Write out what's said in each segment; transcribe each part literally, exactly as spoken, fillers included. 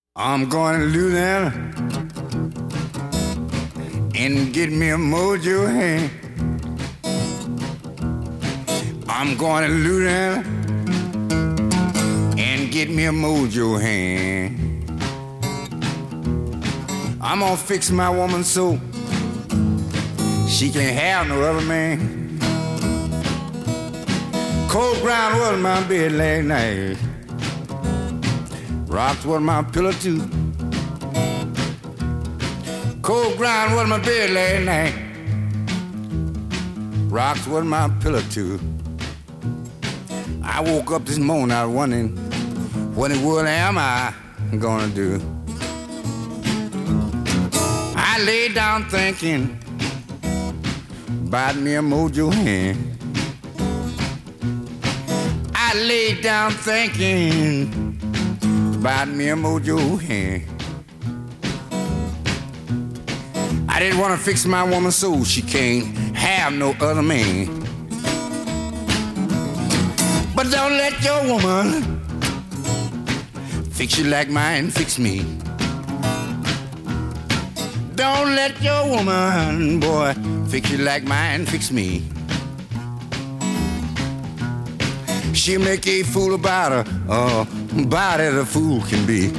I'm going to Louisiana and get me a mojo hand. I'm going to Louisiana and get me a mojo hand. I'm gonna fix my woman so she can't have no other man. Cold ground was my bed last night. Rocks was my pillow too. Cold ground was my bed last night. Rocks was my pillow too. I woke up this morning, I was wondering what in the world am I gonna do? I lay down thinking about me a mojo hand. I lay down thinking about me a mojo hand. I didn't want to fix my woman so she can't have no other man. But don't let your woman fix you like mine fix me. Don't let your woman, boy, fix you like mine fix me. She'll make a fool about her, uh, about as a fool can be.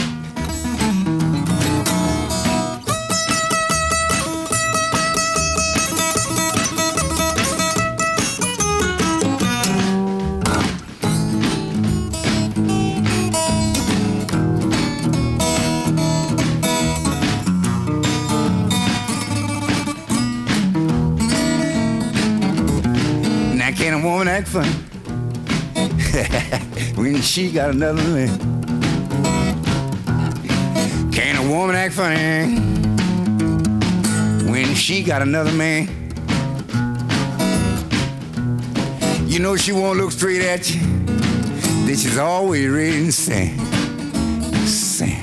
Now can a woman act funny when she got another man? Can a woman act funny when she got another man? You know she won't look straight at you. This is always ready to sing. Sing.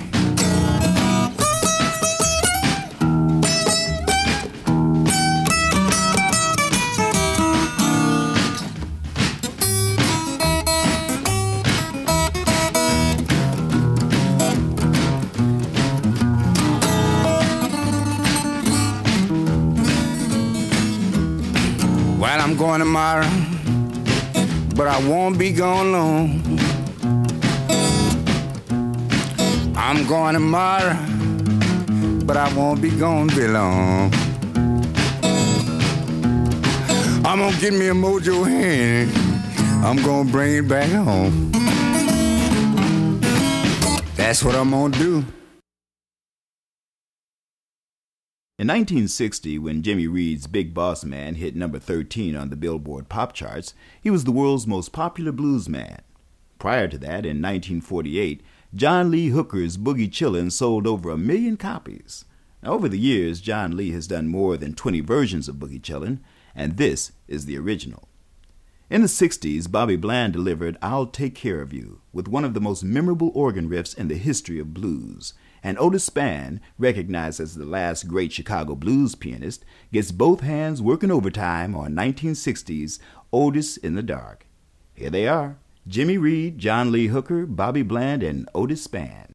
Well, I'm going tomorrow, but I won't be gone long. I'm going tomorrow, but I won't be gone very long. I'm gonna get me a mojo hand. I'm gonna bring it back home. That's what I'm gonna do. In nineteen sixty, when Jimmy Reed's Big Boss Man hit number thirteen on the Billboard pop charts, he was the world's most popular blues man. Prior to that, in nineteen forty-eight, John Lee Hooker's Boogie Chillin' sold over a million copies. Now, over the years, John Lee has done more than twenty versions of Boogie Chillin', and this is the original. In the sixties, Bobby Bland delivered I'll Take Care of You with one of the most memorable organ riffs in the history of blues. And Otis Spann, recognized as the last great Chicago blues pianist, gets both hands working overtime on nineteen sixties Otis in the Dark. Here they are, Jimmy Reed, John Lee Hooker, Bobby Bland, and Otis Spann.